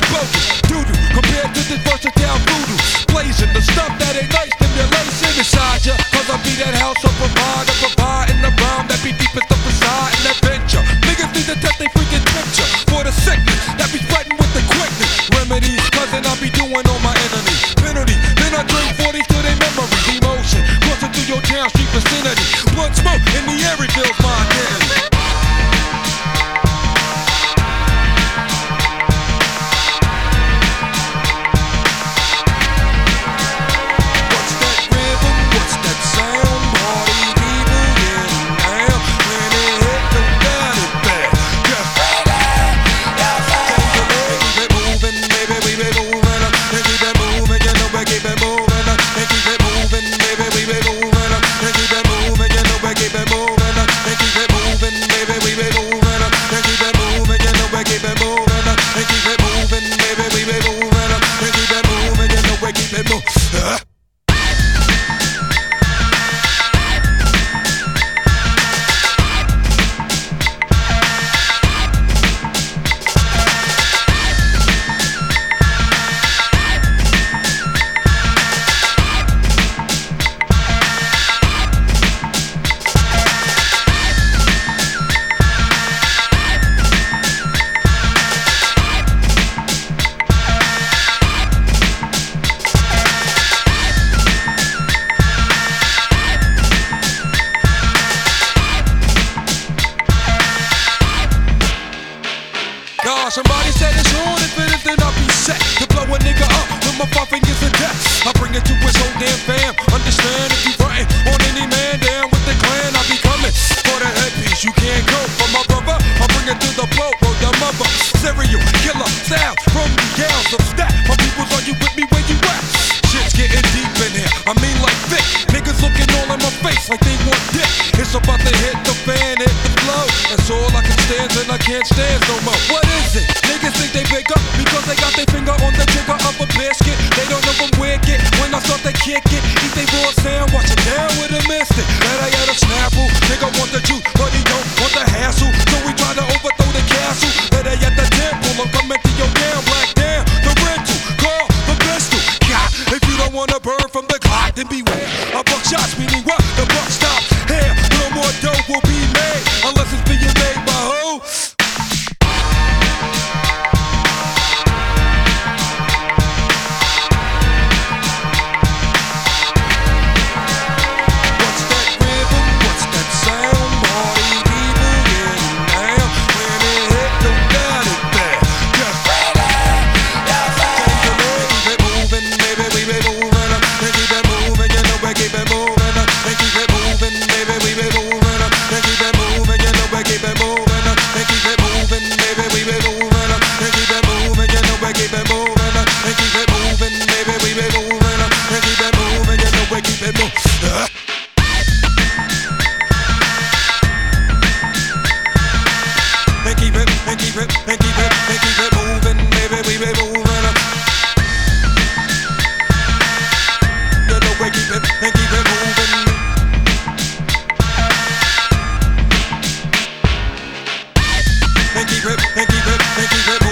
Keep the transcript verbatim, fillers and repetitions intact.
bogus doo-doo compared to this versatile voodoo. Blazing the stuff that ain't nice, stimulation inside ya. Cause I be that house of provider, providing the rhyme that be deepest of facade and adventure. Niggas need to test they freaking picture for the sickness that be spreading with the quickness. Remedies, cousin, I be doing on my enemies. Penalty, then I drink forties to their memories. Emotion, coursing through your town street vicinity. Blood smoke in the air, it feels my identity. Somebody said it's on, if it is, then I'll be set to blow a nigga up with my five fingers of death. I bring it to his whole damn fam. Understand if you frontin' on any man down with the clan, I be coming for the headpiece. You can't go for my brother. I bring it to the blow, word the mother. Serial killer sound from the gals of stat. My peoples, are you with me where you at? Shit's getting deep in here. I mean like thick. Niggas looking all in my face like they want dick. It's about to hit the fan, hit the flow. That's all I can stand and I can't stand no more. What is it? Niggas think they bigger because they got their finger on the trigger of a biscuit. They don't know I'm wicked. When I start to kick it, eat they raw sound, watch it down with a mystic. That I got a snapple. Nigga want the juice, but he don't want the hassle. So we try to overthrow the castle. That I at the temple, I'm coming to your down, black down. The rental, call the pistol. God, if you don't wanna burn from the clock, then beware. A buck shots, meaning what? The buck stops here. No more dope will be made unless it's being made by who? and keep it, and keep it, and keep it.